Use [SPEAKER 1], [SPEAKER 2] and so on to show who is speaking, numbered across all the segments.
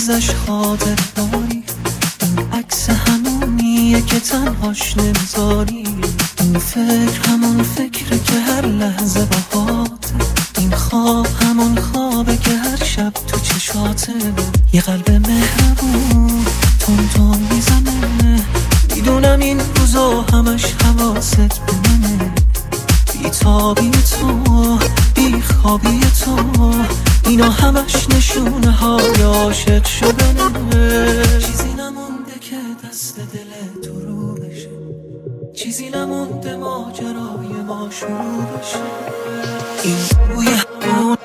[SPEAKER 1] ازش خاطر داری، این عکس همونیه که تنهاش نمیذاری، این فکر همون فکره که هر لحظه باهاته، این خواب همون خوابه که هر شب تو چشاته. یه قلب مهربون تون تون میزنه، میدونم این روزا همش حواست به منه، بی تابی تو بی خوابی تو اینا همش نشونه های عاشق شدنه. چیزی نمونده که دست دل تو رو بشه، چیزی نمونده ماجرای ما شروع بشه. این بوی همون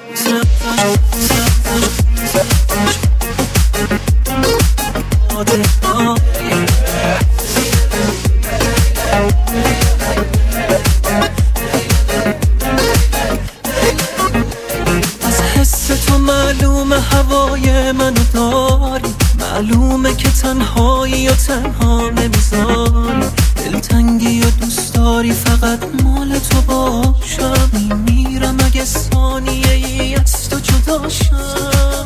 [SPEAKER 1] از حس تو معلومه هوای منو داری، معلومه که تنهایی و تنها نمیذاری، دلتنگی و دوست داری فقط مال تو باشم، میمیرم اگه ثانیه ای از تو جداشم.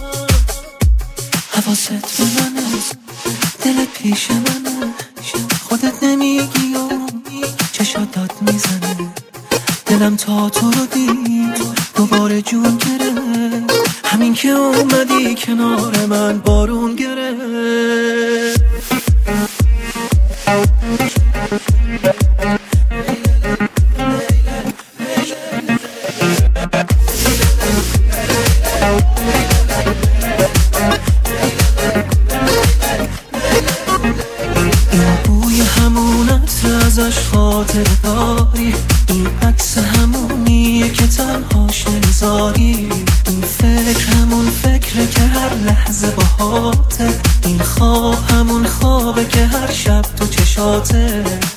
[SPEAKER 1] حواست به منه، دل پیش منه، خودت نمیگی و چشات داد میزنه، دلم تا تو رو دید دوباره جون گرفت، همین که اومدی کنار من بارون گرفت. این بوی همون عطر ازش خاطر داری، این عکس همونیه که تنهاش نمیذاری، این فکر همون فکره که هر لحظه باهاته، این خواب همون خوابه که هر شب تو چشاته.